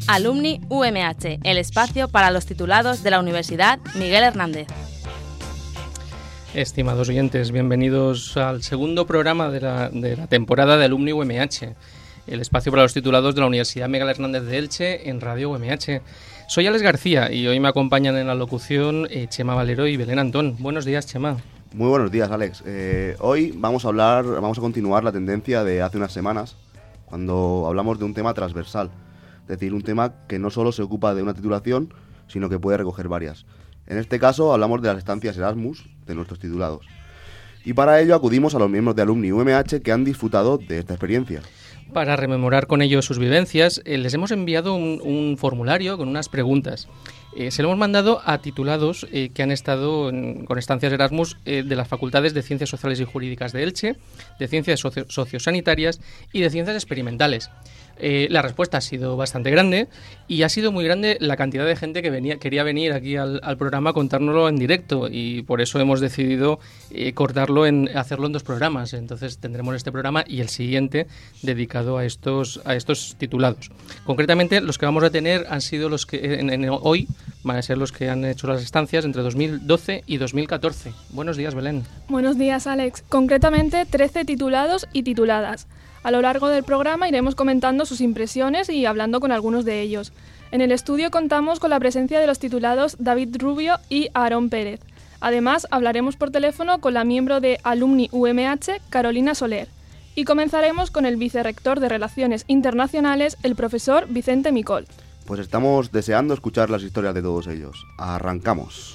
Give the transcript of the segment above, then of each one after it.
Alumni UMH, el espacio para los titulados de la Universidad Miguel Hernández. Estimados oyentes, bienvenidos al segundo programa de la temporada de Alumni UMH, el espacio para los titulados de la Universidad Miguel Hernández de Elche en Radio UMH. Soy Alex García y hoy me acompañan en la locución Chema Valero y Belén Antón. Buenos días, Chema. Muy buenos días, Alex. Hoy vamos a continuar la tendencia de hace unas semanas, cuando hablamos de un tema transversal, es decir, un tema que no solo se ocupa de una titulación, sino que puede recoger varias. En este caso hablamos de las estancias Erasmus de nuestros titulados. Y para ello acudimos a los miembros de Alumni UMH que han disfrutado de esta experiencia. Para rememorar con ellos sus vivencias, les hemos enviado un formulario con unas preguntas. Se lo hemos mandado a titulados que han estado con estancias Erasmus de las facultades de Ciencias Sociales y Jurídicas de Elche, de Ciencias Sociosanitarias y de Ciencias Experimentales. La respuesta ha sido bastante grande y ha sido muy grande la cantidad de gente que quería venir aquí al programa a contárnoslo en directo, y por eso hemos decidido hacerlo en dos programas. Entonces tendremos este programa y el siguiente dedicado a estos titulados. Concretamente, los que vamos a tener han sido los que hoy van a ser los que han hecho las estancias entre 2012 y 2014. Buenos días, Belén. Buenos días, Alex. Concretamente, 13 titulados y tituladas. A lo largo del programa iremos comentando sus impresiones y hablando con algunos de ellos. En el estudio contamos con la presencia de los titulados David Rubio y Aarón Pérez. Además, hablaremos por teléfono con la miembro de Alumni UMH, Carolina Soler. Y comenzaremos con el vicerrector de Relaciones Internacionales, el profesor Vicente Micol. Pues estamos deseando escuchar las historias de todos ellos. ¡Arrancamos!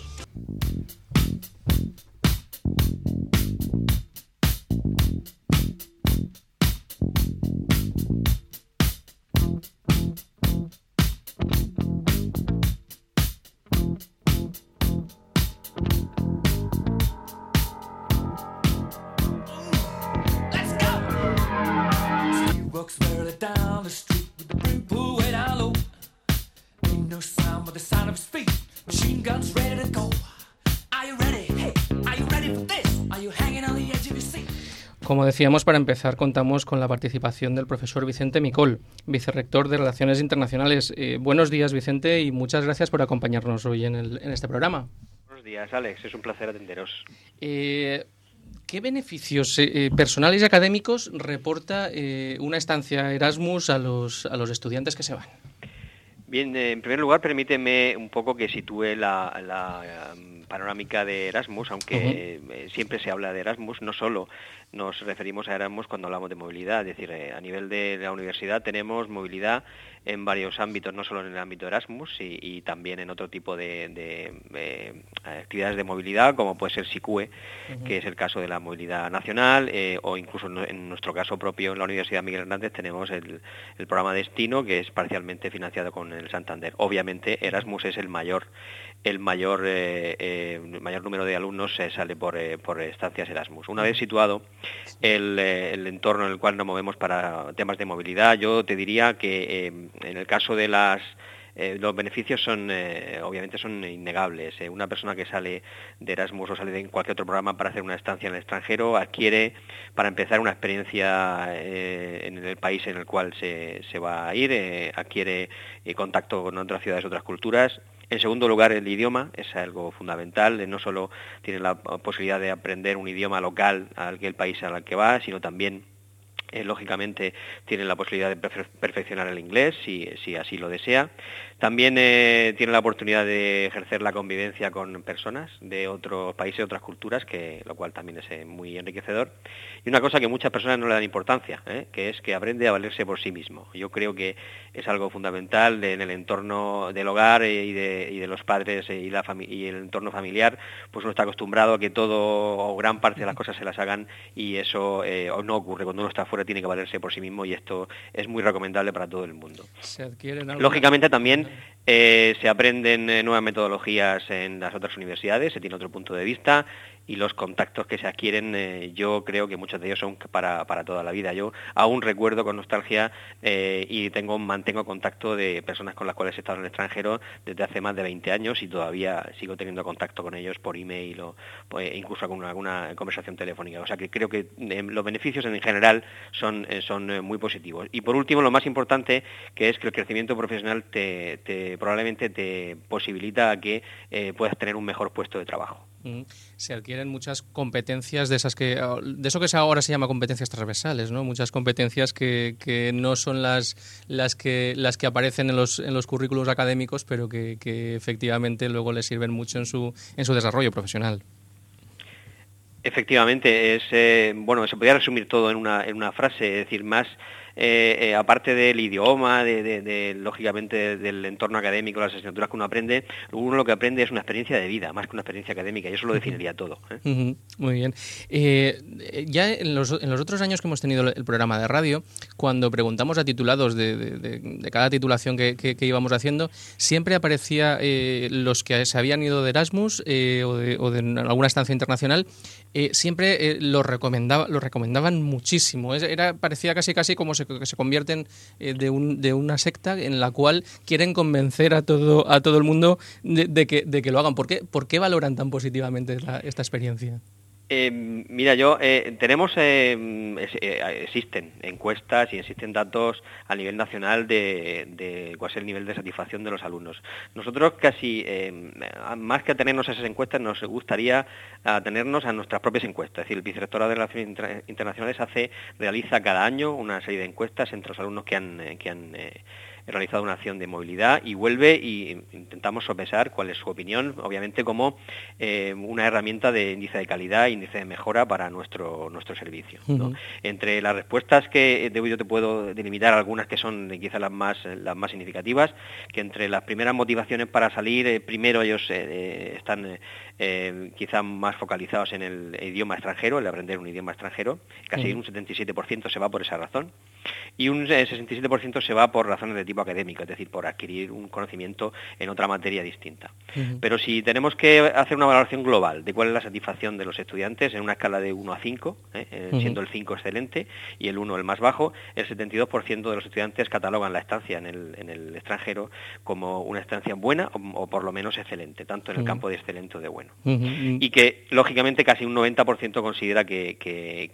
Como decíamos, para empezar contamos con la participación del profesor Vicente Micol, vicerrector de Relaciones Internacionales. Buenos días, Vicente, y muchas gracias por acompañarnos hoy en este programa. Buenos días, Alex. Es un placer atenderos. ¿Qué beneficios personales y académicos reporta una estancia Erasmus a los estudiantes que se van? Bien, en primer lugar, permíteme un poco que sitúe la panorámica de Erasmus, aunque siempre se habla de Erasmus, no solo nos referimos a Erasmus cuando hablamos de movilidad, es decir, a nivel de la universidad tenemos movilidad en varios ámbitos, no solo en el ámbito Erasmus y también en otro tipo de actividades de movilidad, como puede ser SICUE, que es el caso de la movilidad nacional, o incluso en nuestro caso propio en la Universidad Miguel Hernández tenemos el programa Destino, que es parcialmente financiado con el Santander. Obviamente Erasmus es el mayor número de alumnos sale por estancias Erasmus. Una vez situado el entorno en el cual nos movemos para temas de movilidad, yo te diría que en el caso de los beneficios obviamente son innegables. Una persona que sale de Erasmus o sale de cualquier otro programa para hacer una estancia en el extranjero adquiere, para empezar, una experiencia en el país en el cual se va a ir, adquiere contacto con otras ciudades, otras culturas. En segundo lugar, el idioma es algo fundamental. No solo tiene la posibilidad de aprender un idioma local al país al que va, sino también lógicamente tiene la posibilidad de perfeccionar el inglés si así lo desea. También tiene la oportunidad de ejercer la convivencia con personas de otros países, otras culturas, lo cual también es muy enriquecedor. Y una cosa que muchas personas no le dan importancia, que es que aprende a valerse por sí mismo. Yo creo que es algo fundamental en el entorno del hogar y de los padres y el entorno familiar. Pues uno está acostumbrado a que todo o gran parte de las cosas se las hagan, y eso no ocurre. Cuando uno está fuera tiene que valerse por sí mismo, y esto es muy recomendable para todo el mundo. Lógicamente también se aprenden nuevas metodologías en las otras universidades, se tiene otro punto de vista, y los contactos que se adquieren, yo creo que muchos de ellos son para toda la vida. Yo aún recuerdo con nostalgia y mantengo contacto de personas con las cuales he estado en el extranjero desde hace más de 20 años y todavía sigo teniendo contacto con ellos por email o incluso con alguna conversación telefónica. O sea que creo que los beneficios en general son muy positivos. Y por último, lo más importante, que es que el crecimiento profesional probablemente te posibilita que puedas tener un mejor puesto de trabajo. Se adquieren muchas competencias de eso que ahora se llama competencias transversales, ¿no? Muchas competencias que no son las que aparecen en los currículos académicos, pero que efectivamente luego les sirven mucho en su desarrollo profesional. Efectivamente, se podría resumir todo en una frase, es decir, más aparte del idioma, lógicamente del entorno académico, las asignaturas que uno aprende, uno lo que aprende es una experiencia de vida, más que una experiencia académica, y eso lo definiría todo. Muy bien. Ya en los otros años que hemos tenido el programa de radio, cuando preguntamos a titulados de cada titulación que íbamos haciendo, siempre aparecía los que se habían ido de Erasmus o de alguna estancia internacional, siempre los recomendaban muchísimo. Parecía casi como que se convierten de una secta en la cual quieren convencer a todo el mundo de que lo hagan. ¿Por qué valoran tan positivamente esta experiencia? Mira, existen encuestas y existen datos a nivel nacional de cuál es el nivel de satisfacción de los alumnos. Nosotros casi, más que atenernos a esas encuestas, nos gustaría atenernos a nuestras propias encuestas. Es decir, el Vicerrectorado de Relaciones Internacionales realiza cada año una serie de encuestas entre los alumnos que han he realizado una acción de movilidad y vuelve y intentamos sopesar cuál es su opinión, obviamente como una herramienta de índice de calidad, índice de mejora para nuestro servicio, ¿no? Entre las respuestas que yo te puedo delimitar algunas que son quizás las más significativas, que entre las primeras motivaciones para salir, primero ellos están quizás más focalizados en el idioma extranjero, el aprender un idioma extranjero, casi un 77% se va por esa razón, y un 67% se va por razones de tipo académico, es decir, por adquirir un conocimiento en otra materia distinta. Pero si tenemos que hacer una valoración global de cuál es la satisfacción de los estudiantes en una escala de 1 a 5, siendo el 5 excelente y el 1 el más bajo, el 72% de los estudiantes catalogan la estancia en el extranjero como una estancia buena o por lo menos excelente, tanto en el campo de excelente o de bueno. Y que, lógicamente, casi un 90% considera que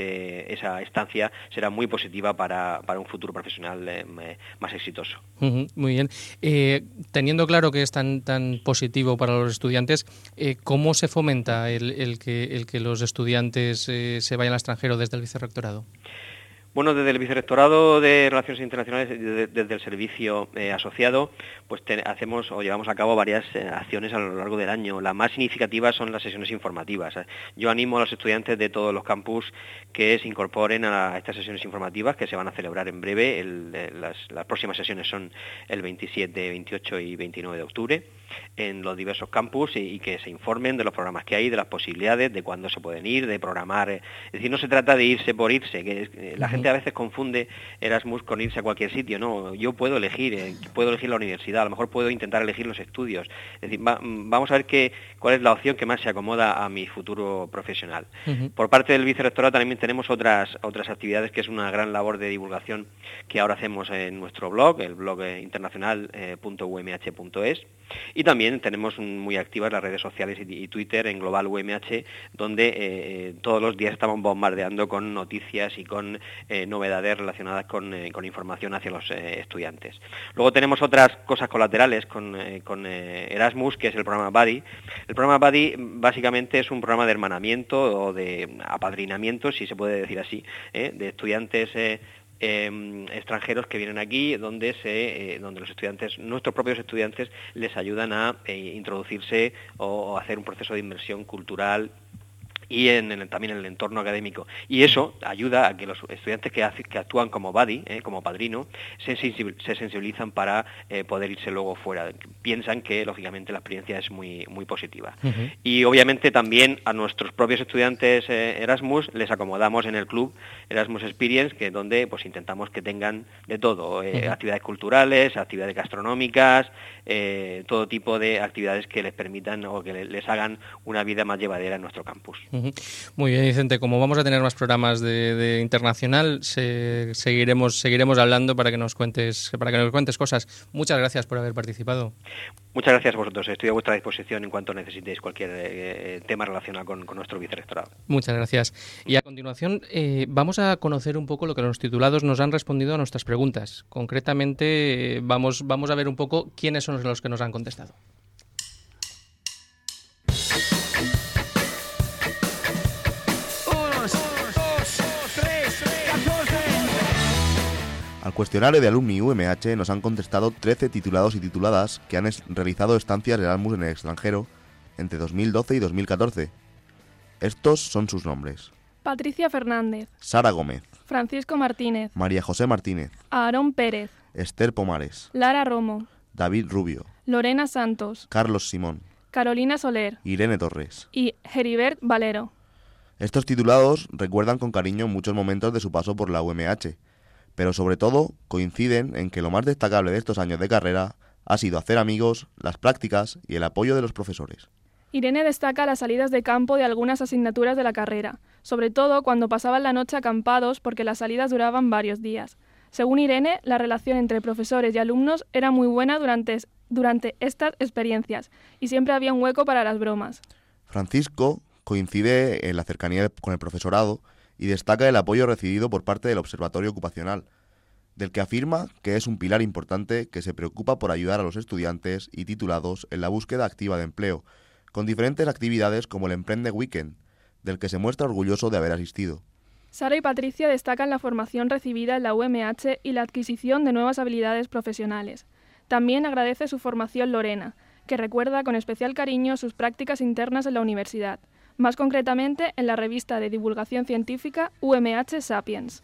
esa estancia será muy positiva para un futuro profesional más exitoso. Muy bien. Teniendo claro que es tan positivo para los estudiantes, ¿cómo se fomenta el que los estudiantes se vayan al extranjero desde el vicerrectorado? Bueno, desde el Vicerrectorado de Relaciones Internacionales, desde el servicio asociado, pues llevamos a cabo varias acciones a lo largo del año. Las más significativas son las sesiones informativas. Yo animo a los estudiantes de todos los campus que se incorporen a estas sesiones informativas que se van a celebrar en breve. Las próximas sesiones son el 27, 28 y 29 de octubre en los diversos campus y que se informen de los programas que hay, de las posibilidades, de cuándo se pueden ir, de programar. Es decir, no se trata de irse por irse, que la gente a veces confunde Erasmus con irse a cualquier sitio. No, yo puedo elegir la universidad, a lo mejor puedo intentar elegir los estudios. Es decir, vamos a ver cuál es la opción que más se acomoda a mi futuro profesional. Por parte del Vicerrectorado también tenemos otras actividades, que es una gran labor de divulgación que ahora hacemos en nuestro blog, el blog internacional.umh.es. Y también tenemos muy activas las redes sociales y Twitter en Global UMH, donde todos los días estamos bombardeando con noticias y con novedades relacionadas con información hacia los estudiantes. Luego tenemos otras cosas colaterales con Erasmus, que es el programa Buddy. El programa Buddy básicamente es un programa de hermanamiento o de apadrinamiento, si se puede decir así, de estudiantes extranjeros que vienen aquí, donde los estudiantes, nuestros propios estudiantes, les ayudan a introducirse o hacer un proceso de inmersión cultural y también en el entorno académico. Y eso ayuda a que los estudiantes que actúan como buddy, como padrino, se sensibilizan para poder irse luego fuera. Piensan que, lógicamente, la experiencia es muy, muy positiva. Uh-huh. Y, obviamente, también a nuestros propios estudiantes Erasmus les acomodamos en el club Erasmus Experience, que donde pues intentamos que tengan de todo, uh-huh. actividades culturales, actividades gastronómicas, todo tipo de actividades que les permitan o que les hagan una vida más llevadera en nuestro campus. Uh-huh. Muy bien, Vicente, como vamos a tener más programas de internacional, seguiremos hablando para que nos cuentes cosas. Muchas gracias por haber participado. Muchas gracias a vosotros. Estoy a vuestra disposición en cuanto necesitéis cualquier tema relacionado con nuestro vicerrectorado. Muchas gracias. Y a continuación vamos a conocer un poco lo que los titulados nos han respondido a nuestras preguntas. Concretamente vamos a ver un poco quiénes son los que nos han contestado. Al cuestionario de Alumni UMH nos han contestado 13 titulados y tituladas que han realizado estancias Erasmus en el extranjero entre 2012 y 2014. Estos son sus nombres: Patricia Fernández, Sara Gómez, Francisco Martínez, María José Martínez, Aarón Pérez, Esther Pomares, Lara Romo, David Rubio, Lorena Santos, Carlos Simón, Carolina Soler, Irene Torres y Heribert Valero. Estos titulados recuerdan con cariño muchos momentos de su paso por la UMH, pero sobre todo coinciden en que lo más destacable de estos años de carrera ha sido hacer amigos, las prácticas y el apoyo de los profesores. Irene destaca las salidas de campo de algunas asignaturas de la carrera, sobre todo cuando pasaban la noche acampados porque las salidas duraban varios días. Según Irene, la relación entre profesores y alumnos era muy buena durante estas experiencias y siempre había un hueco para las bromas. Francisco coincide en la cercanía con el profesorado y destaca el apoyo recibido por parte del Observatorio Ocupacional, del que afirma que es un pilar importante que se preocupa por ayudar a los estudiantes y titulados en la búsqueda activa de empleo, con diferentes actividades como el Emprende Weekend, del que se muestra orgulloso de haber asistido. Sara y Patricia destacan la formación recibida en la UMH y la adquisición de nuevas habilidades profesionales. También agradece su formación Lorena, que recuerda con especial cariño sus prácticas internas en la universidad, más concretamente en la revista de divulgación científica UMH Sapiens.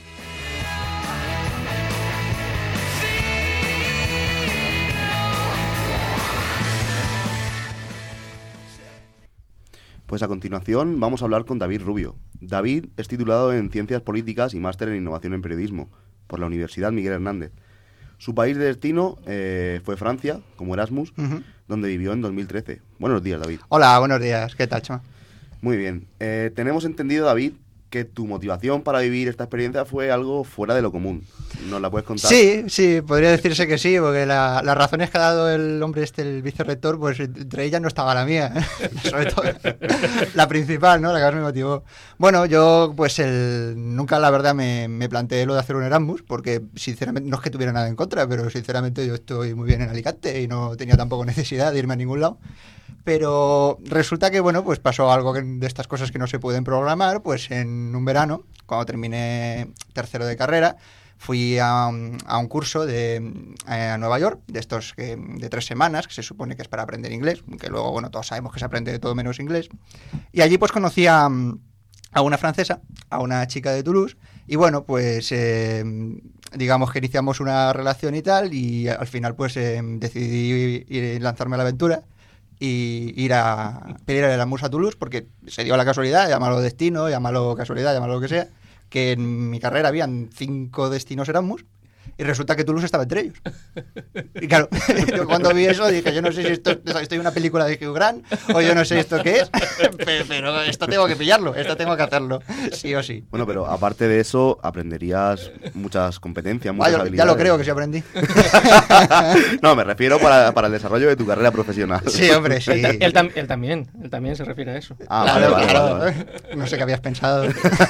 Pues a continuación vamos a hablar con David Rubio. David es titulado en Ciencias Políticas y máster en Innovación en Periodismo por la Universidad Miguel Hernández. Su país de destino fue Francia, como Erasmus, uh-huh. donde vivió en 2013. Buenos días, David. Hola, buenos días. ¿Qué tal, Chema? Muy bien. Tenemos entendido, David, que tu motivación para vivir esta experiencia fue algo fuera de lo común. ¿Nos la puedes contar? Sí, podría decirse que sí, porque las razones que ha dado el hombre el vicerrector, pues entre ellas no estaba la mía, sobre todo la principal, ¿no? La que más me motivó. Bueno, yo pues nunca la verdad me planteé lo de hacer un Erasmus, porque sinceramente no es que tuviera nada en contra, pero sinceramente yo estoy muy bien en Alicante y no tenía tampoco necesidad de irme a ningún lado. Pero resulta que, bueno, pues pasó algo de estas cosas que no se pueden programar, pues en un verano, cuando terminé tercero de carrera, fui a un curso a Nueva York, de estos de 3 semanas, que se supone que es para aprender inglés, que luego, bueno, todos sabemos que se aprende de todo menos inglés. Y allí pues conocí a una francesa, a una chica de Toulouse, y bueno, pues digamos que iniciamos una relación y tal, y al final pues decidí lanzarme a la aventura y ir a pedir el Erasmus a Toulouse, porque se dio la casualidad, llámalo destino, llámalo casualidad, llámalo lo que sea, que en mi carrera habían 5 destinos Erasmus y resulta que Toulouse estaba entre ellos. Y claro, yo cuando vi eso dije, yo no sé si estoy en una película de Hugh Grant o yo no sé esto qué es, pero esto tengo que pillarlo, esto tengo que hacerlo, sí o sí. Bueno, pero aparte de eso, aprenderías muchas competencias, muchas habilidades. Ya lo creo que sí aprendí. No, me refiero para el desarrollo de tu carrera profesional. Sí, hombre, sí. Él también se refiere a eso. Claro. No sé qué habías pensado.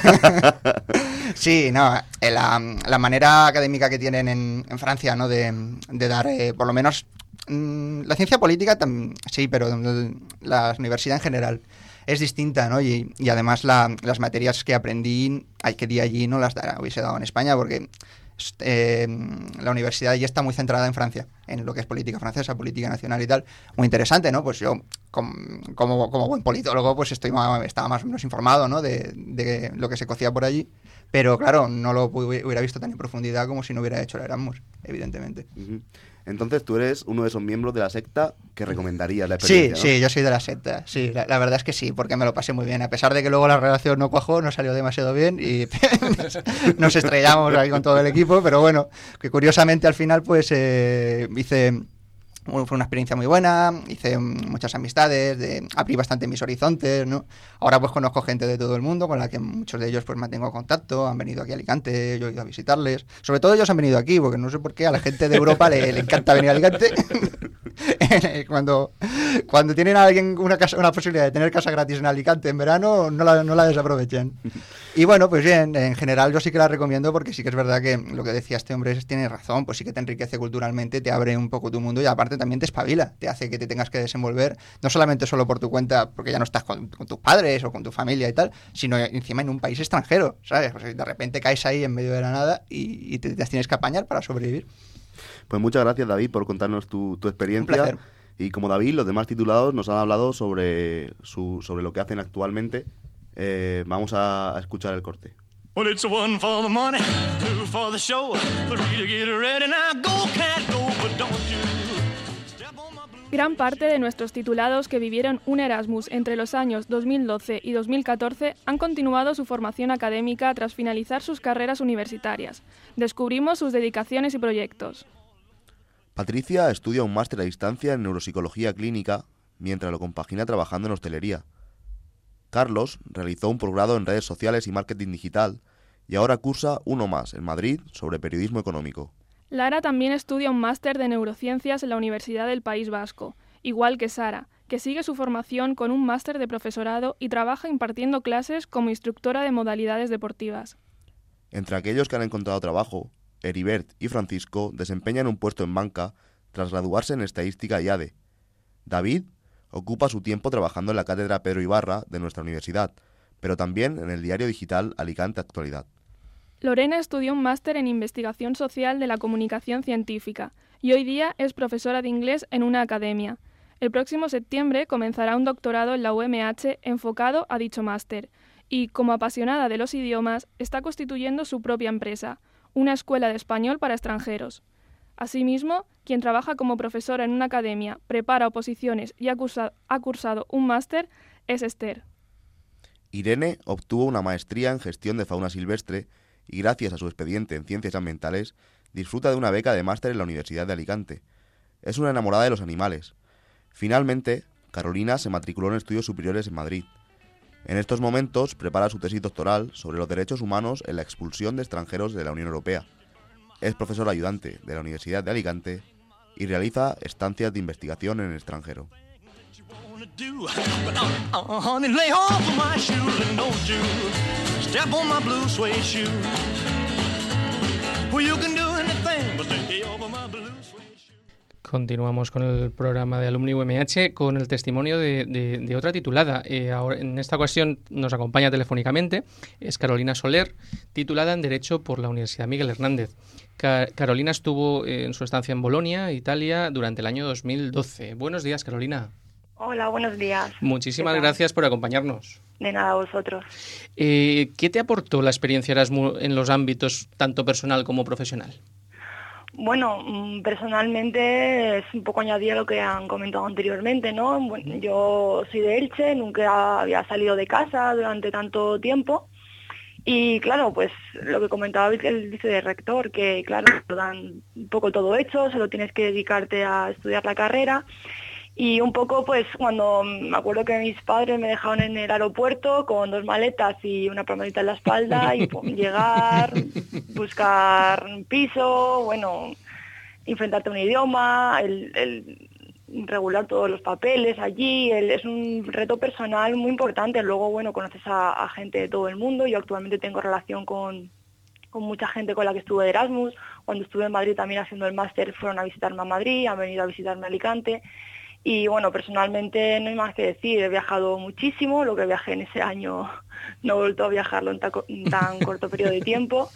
Sí, no, la manera académica que tienen en Francia, ¿no? De dar, por lo menos, la ciencia política, sí, pero la universidad en general es distinta, ¿no? Y además las materias que aprendí, que di allí, no las hubiese dado en España, porque La universidad ya está muy centrada en Francia, en lo que es política francesa, política nacional y tal. Muy interesante, ¿no? Pues yo, como buen politólogo, pues estaba más o menos informado, ¿no? de lo que se cocía por allí. Pero claro, no lo hubiera visto tan en profundidad como si no hubiera hecho el Erasmus, evidentemente. Uh-huh. Entonces tú eres uno de esos miembros de la secta que recomendarías la experiencia, ¿no? Sí, yo soy de la secta. Sí, la verdad es que sí, porque me lo pasé muy bien. A pesar de que luego la relación no cuajó, no salió demasiado bien y nos estrellamos ahí con todo el equipo, pero bueno, que curiosamente al final pues fue una experiencia muy buena, hice muchas amistades, abrí bastante mis horizontes, ¿no? Ahora pues conozco gente de todo el mundo con la que muchos de ellos pues mantengo contacto, han venido aquí a Alicante, yo he ido a visitarles. Sobre todo ellos han venido aquí, porque no sé por qué a la gente de Europa le encanta venir a Alicante. Cuando tienen a alguien una posibilidad de tener casa gratis en Alicante en verano, no la desaprovechen. Y bueno, pues bien, en general yo sí que la recomiendo porque sí que es verdad que lo que decía este hombre tiene razón, pues sí que te enriquece culturalmente, te abre un poco tu mundo y aparte también te espabila, te hace que te tengas que desenvolver, no solamente solo por tu cuenta, porque ya no estás con tus padres o con tu familia y tal, sino encima en un país extranjero, ¿sabes? Pues de repente caes ahí en medio de la nada y te tienes que apañar para sobrevivir. Pues muchas gracias, David, por contarnos tu experiencia. Un placer. Y como David, los demás titulados nos han hablado sobre lo que hacen actualmente. Vamos a escuchar el corte. Well, it's one for the money, two for the show, three to get ready. Now go, cat, go, but don't you step on my blue... Gran parte de nuestros titulados que vivieron un Erasmus entre los años 2012 y 2014 han continuado su formación académica tras finalizar sus carreras universitarias. Descubrimos sus dedicaciones y proyectos. Patricia estudia un máster a distancia en neuropsicología clínica mientras lo compagina trabajando en hostelería. Carlos realizó un posgrado en redes sociales y marketing digital y ahora cursa uno más en Madrid sobre periodismo económico. Lara también estudia un máster de neurociencias en la Universidad del País Vasco, igual que Sara, que sigue su formación con un máster de profesorado y trabaja impartiendo clases como instructora de modalidades deportivas. Entre aquellos que han encontrado trabajo, Heribert y Francisco desempeñan un puesto en banca tras graduarse en Estadística y ADE. David ocupa su tiempo trabajando en la cátedra Pedro Ibarra de nuestra universidad, pero también en el diario digital Alicante Actualidad. Lorena estudió un máster en Investigación Social de la Comunicación Científica y hoy día es profesora de inglés en una academia. El próximo septiembre comenzará un doctorado en la UMH enfocado a dicho máster y, como apasionada de los idiomas, está constituyendo su propia empresa, una escuela de español para extranjeros. Asimismo, quien trabaja como profesora en una academia, prepara oposiciones y ha cursado un máster es Esther. Irene obtuvo una maestría en gestión de fauna silvestre y gracias a su expediente en ciencias ambientales disfruta de una beca de máster en la Universidad de Alicante. Es una enamorada de los animales. Finalmente, Carolina se matriculó en estudios superiores en Madrid. En estos momentos prepara su tesis doctoral sobre los derechos humanos en la expulsión de extranjeros de la Unión Europea. Es profesora ayudante de la Universidad de Alicante y realiza estancias de investigación en el extranjero. Continuamos con el programa de Alumni UMH con el testimonio de otra titulada. Ahora, en esta ocasión nos acompaña telefónicamente, es Carolina Soler, titulada en Derecho por la Universidad Miguel Hernández. Carolina estuvo en su estancia en Bolonia, Italia, durante el año 2012. Buenos días, Carolina. Hola, buenos días. Muchísimas gracias por acompañarnos. De nada, a vosotros. ¿Qué te aportó la experiencia Erasmus en los ámbitos tanto personal como profesional? Bueno, personalmente es un poco añadir a lo que han comentado anteriormente, ¿no? Bueno, yo soy de Elche, nunca había salido de casa durante tanto tiempo y claro, pues lo que comentaba el vicerrector, que claro, te dan un poco todo hecho, solo tienes que dedicarte a estudiar la carrera. Y un poco, pues, cuando me acuerdo que mis padres me dejaron en el aeropuerto con 2 maletas y una palmadita en la espalda y pues, llegar, buscar un piso, bueno, enfrentarte a un idioma, el regular todos los papeles allí, es un reto personal muy importante. Luego, bueno, conoces a gente de todo el mundo. Yo actualmente tengo relación con mucha gente con la que estuve de Erasmus. Cuando estuve en Madrid también haciendo el máster fueron a visitarme a Madrid, han venido a visitarme a Alicante. Y bueno, personalmente no hay más que decir, he viajado muchísimo, lo que viajé en ese año no he vuelto a viajarlo en tan corto periodo de tiempo.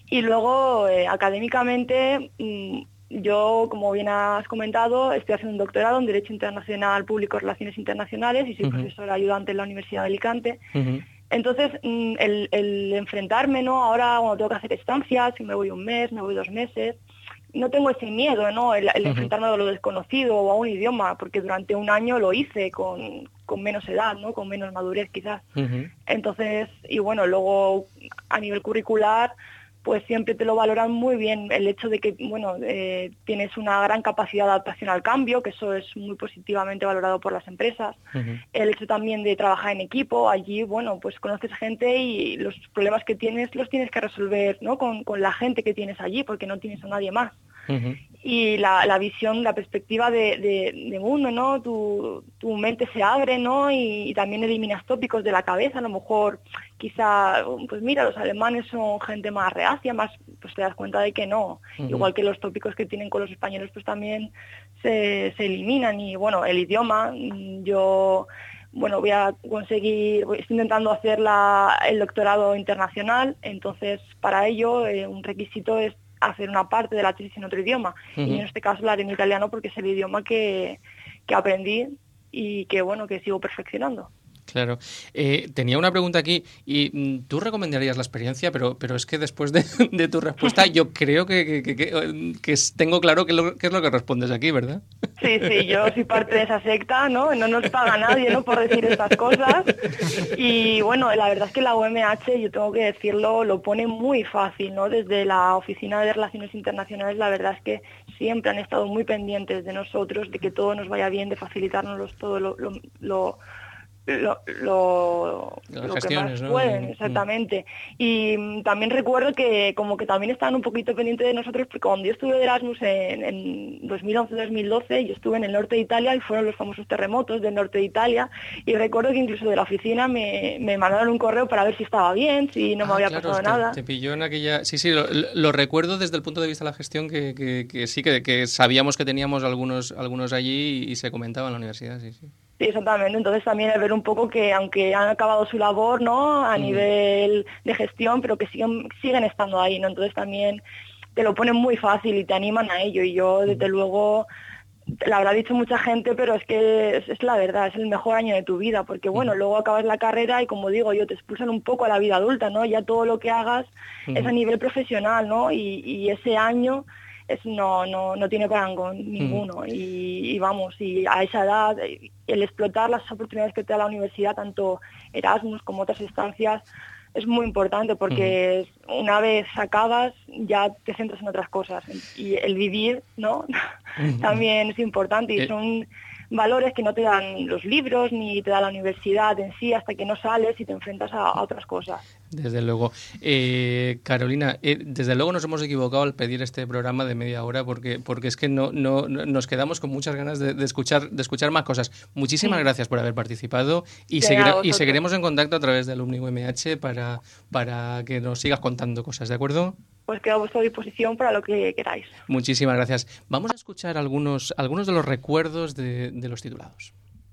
Y luego, académicamente, yo, como bien has comentado, estoy haciendo un doctorado en Derecho Internacional Público, Relaciones Internacionales, y soy profesora ayudante en la Universidad de Alicante. Entonces, el enfrentarme, ¿no? Ahora, cuando tengo que hacer estancias, si me voy un mes, me voy 2 meses, no tengo ese miedo, ¿no? El enfrentarme a lo desconocido o a un idioma, porque durante un año lo hice con menos edad, ¿no? Con menos madurez, quizás. Entonces, y bueno, luego, a nivel curricular, pues siempre te lo valoran muy bien el hecho de que, bueno, tienes una gran capacidad de adaptación al cambio, que eso es muy positivamente valorado por las empresas. El hecho también de trabajar en equipo, allí, bueno, pues conoces gente y los problemas que tienes los tienes que resolver, ¿no? Con la gente que tienes allí, porque no tienes a nadie más. Y la visión, la perspectiva de mundo, ¿no? Tu mente se abre, ¿no? Y también eliminas tópicos de la cabeza. A lo mejor, quizá, pues mira, los alemanes son gente más reacia, más, pues te das cuenta de que no. Igual que los tópicos que tienen con los españoles, pues también se eliminan. Y bueno, el idioma, yo... Bueno, estoy intentando hacer el doctorado internacional, entonces para ello un requisito es hacer una parte de la tesis en otro idioma. Y en este caso la haré en italiano porque es el idioma que aprendí y que, bueno, que sigo perfeccionando. Claro. Tenía una pregunta aquí y tú recomendarías la experiencia, pero es que después de tu respuesta yo creo que tengo claro qué es lo que respondes aquí, ¿verdad? Sí, yo soy parte de esa secta, ¿no? No nos paga nadie, ¿no? Por decir estas cosas. Y bueno, la verdad es que la UMH, yo tengo que decirlo, lo pone muy fácil, ¿no? Desde la Oficina de Relaciones Internacionales, la verdad es que siempre han estado muy pendientes de nosotros, de que todo nos vaya bien, de facilitarnos todo lo que más pueden, exactamente. Y también recuerdo que como que también estaban un poquito pendientes de nosotros, porque cuando yo estuve de Erasmus en 2011-2012, yo estuve en el norte de Italia y fueron los famosos terremotos del norte de Italia, y recuerdo que incluso de la oficina me mandaron un correo para ver si estaba bien, si no me había pasado nada. Te pilló en aquella... Sí, lo recuerdo desde el punto de vista de la gestión, que sí, que sabíamos que teníamos algunos allí y se comentaba en la universidad, sí. Sí, exactamente. Entonces también es ver un poco que aunque han acabado su labor, ¿no? A nivel de gestión, pero que siguen estando ahí, ¿no? Entonces también te lo ponen muy fácil y te animan a ello. Y yo, desde luego, lo habrá dicho mucha gente, pero es que es la verdad, es el mejor año de tu vida, porque bueno, luego acabas la carrera y como digo yo, te expulsan un poco a la vida adulta, ¿no? Ya todo lo que hagas es a nivel profesional, ¿no? Y ese año... no tiene parangón ninguno y vamos, y a esa edad el explotar las oportunidades que te da la universidad, tanto Erasmus como otras estancias, es muy importante porque una vez acabas ya te centras en otras cosas y el vivir, ¿no? También es importante y son valores que no te dan los libros ni te da la universidad en sí hasta que no sales y te enfrentas a otras cosas. Desde luego. Carolina, desde luego nos hemos equivocado al pedir este programa de media hora porque es que no nos quedamos con muchas ganas de escuchar más cosas. Muchísimas gracias por haber participado y seguiremos en contacto a través de Alumni UMH para que nos sigas contando cosas, ¿de acuerdo? Pues quedo a vuestra disposición para lo que queráis. Muchísimas gracias. Vamos a escuchar algunos de los recuerdos de los titulados.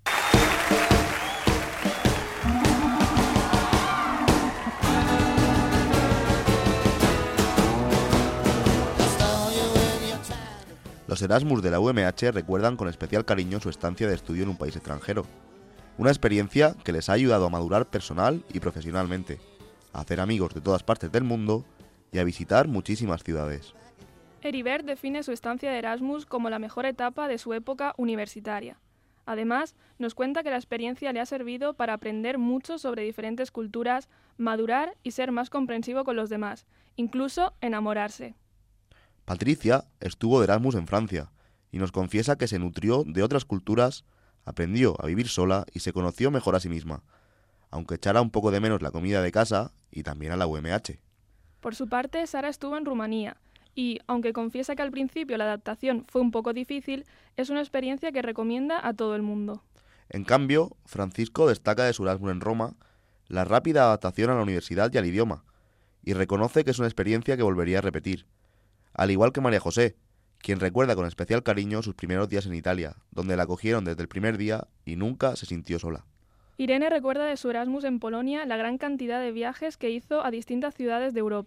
Los Erasmus de la UMH recuerdan con especial cariño su estancia de estudio en un país extranjero. Una experiencia que les ha ayudado a madurar personal y profesionalmente, a hacer amigos de todas partes del mundo y a visitar muchísimas ciudades. Heribert define su estancia de Erasmus como la mejor etapa de su época universitaria. Además, nos cuenta que la experiencia le ha servido para aprender mucho sobre diferentes culturas, madurar y ser más comprensivo con los demás, incluso enamorarse. Patricia estuvo de Erasmus en Francia y nos confiesa que se nutrió de otras culturas, aprendió a vivir sola y se conoció mejor a sí misma, aunque echara un poco de menos la comida de casa y también a la UMH. Por su parte, Sara estuvo en Rumanía y, aunque confiesa que al principio la adaptación fue un poco difícil, es una experiencia que recomienda a todo el mundo. En cambio, Francisco destaca de su Erasmus en Roma la rápida adaptación a la universidad y al idioma, y reconoce que es una experiencia que volvería a repetir, al igual que María José, quien recuerda con especial cariño sus primeros días en Italia, donde la acogieron desde el primer día y nunca se sintió sola. Irene recuerda de su Erasmus en Polonia la gran cantidad de viajes que hizo a distintas ciudades de Europa,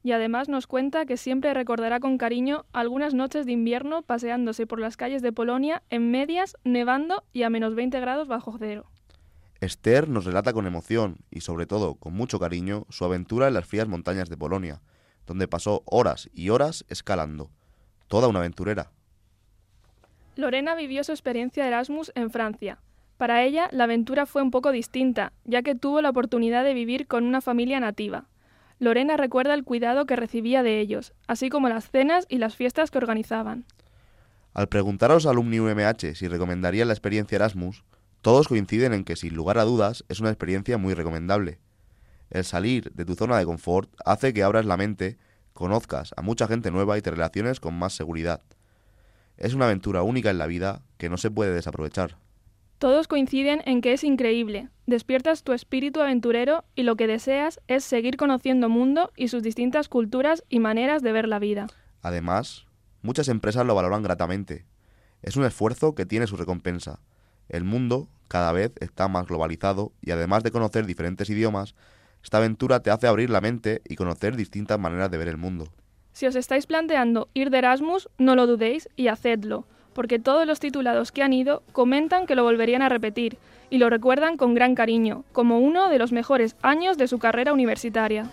y además nos cuenta que siempre recordará con cariño algunas noches de invierno paseándose por las calles de Polonia en medias, nevando y a menos 20 grados bajo cero. Esther nos relata con emoción y sobre todo con mucho cariño su aventura en las frías montañas de Polonia, donde pasó horas y horas escalando. Toda una aventurera. Lorena vivió su experiencia de Erasmus en Francia. Para ella, la aventura fue un poco distinta, ya que tuvo la oportunidad de vivir con una familia nativa. Lorena recuerda el cuidado que recibía de ellos, así como las cenas y las fiestas que organizaban. Al preguntar a los alumni UMH si recomendarían la experiencia Erasmus, todos coinciden en que, sin lugar a dudas, es una experiencia muy recomendable. El salir de tu zona de confort hace que abras la mente, conozcas a mucha gente nueva y te relaciones con más seguridad. Es una aventura única en la vida que no se puede desaprovechar. Todos coinciden en que es increíble, despiertas tu espíritu aventurero y lo que deseas es seguir conociendo mundo y sus distintas culturas y maneras de ver la vida. Además, muchas empresas lo valoran gratamente. Es un esfuerzo que tiene su recompensa. El mundo cada vez está más globalizado y además de conocer diferentes idiomas, esta aventura te hace abrir la mente y conocer distintas maneras de ver el mundo. Si os estáis planteando ir de Erasmus, no lo dudéis y hacedlo, porque todos los titulados que han ido comentan que lo volverían a repetir y lo recuerdan con gran cariño, como uno de los mejores años de su carrera universitaria.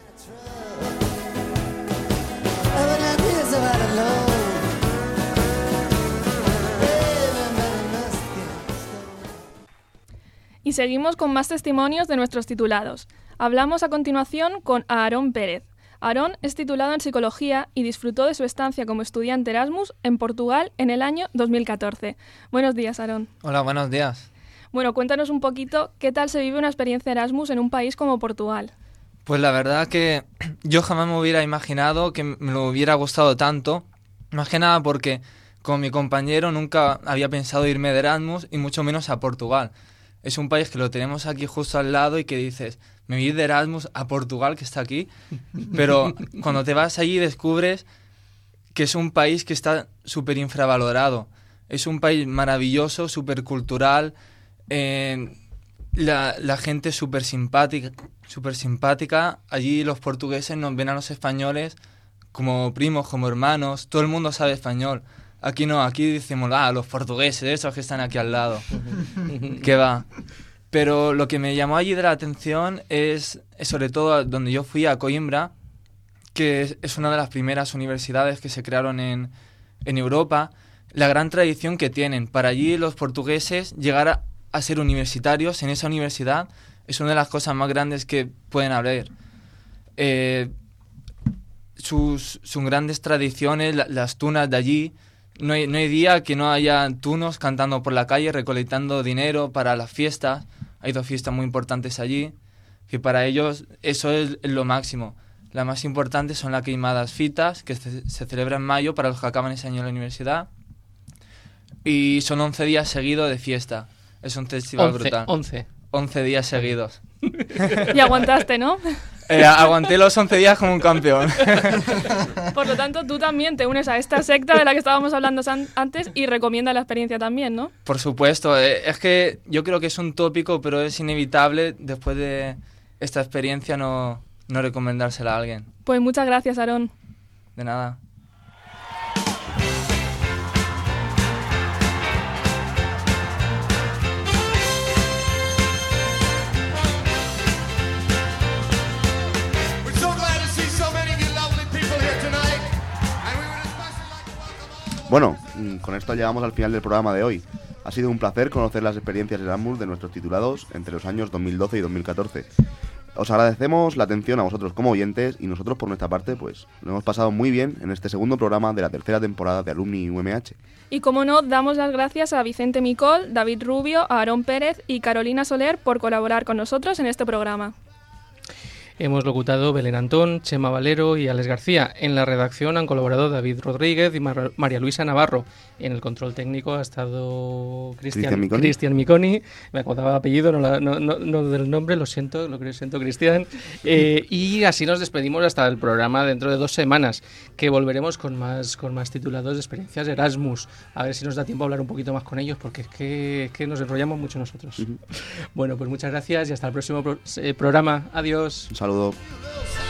Y seguimos con más testimonios de nuestros titulados. Hablamos a continuación con Aarón Pérez. Aarón es titulado en Psicología y disfrutó de su estancia como estudiante Erasmus en Portugal en el año 2014. Buenos días, Aarón. Hola, buenos días. Bueno, cuéntanos un poquito qué tal se vive una experiencia Erasmus en un país como Portugal. Pues la verdad que yo jamás me hubiera imaginado que me lo hubiera gustado tanto, más que nada porque con mi compañero nunca había pensado irme de Erasmus y mucho menos a Portugal. Es un país que lo tenemos aquí justo al lado y que dices, me voy de Erasmus a Portugal, que está aquí, pero cuando te vas allí descubres que es un país que está súper infravalorado. Es un país maravilloso, súper cultural, la gente súper simpática. Allí los portugueses nos ven a los españoles como primos, como hermanos, todo el mundo sabe español. Aquí no, aquí decimos, los portugueses, esos que están aquí al lado. ¿Qué va? Pero lo que me llamó allí de la atención es sobre todo donde yo fui, a Coimbra, que es una de las primeras universidades que se crearon en Europa, la gran tradición que tienen. Para allí los portugueses llegar a ser universitarios en esa universidad es una de las cosas más grandes que pueden haber. Sus grandes tradiciones, las tunas de allí. No hay día que no haya tunos cantando por la calle, recolectando dinero para las fiestas. Hay 2 fiestas muy importantes allí, que para ellos eso es lo máximo. Las más importantes son las queimadas fitas, que se celebra en mayo para los que acaban ese año en la universidad. Y son 11 días seguidos de fiesta. Es un festival brutal. 11 días seguidos. Y aguantaste, ¿no? Aguanté los 11 días como un campeón. Por lo tanto, tú también te unes a esta secta de la que estábamos hablando antes y recomiendas la experiencia también, ¿no? Por supuesto. Es que yo creo que es un tópico, pero es inevitable después de esta experiencia no recomendársela a alguien. Pues muchas gracias, Aarón. De nada. Bueno, con esto llegamos al final del programa de hoy. Ha sido un placer conocer las experiencias Erasmus de nuestros titulados entre los años 2012 y 2014. Os agradecemos la atención a vosotros como oyentes y nosotros por nuestra parte pues lo hemos pasado muy bien en este segundo programa de la tercera temporada de Alumni UMH. Y como no, damos las gracias a Vicente Micol, David Rubio, a Aarón Pérez y Carolina Soler por colaborar con nosotros en este programa. Hemos locutado Belén Antón, Chema Valero y Alex García. En la redacción han colaborado David Rodríguez y María Luisa Navarro. En el control técnico ha estado Cristian Miconi. Me acordaba el apellido, no del nombre, lo siento Cristian. Y así nos despedimos hasta el programa dentro de 2 semanas, que volveremos con más titulados de experiencias Erasmus. A ver si nos da tiempo a hablar un poquito más con ellos, porque es que nos enrollamos mucho nosotros. Bueno, pues muchas gracias y hasta el próximo programa. Adiós. Un saludo.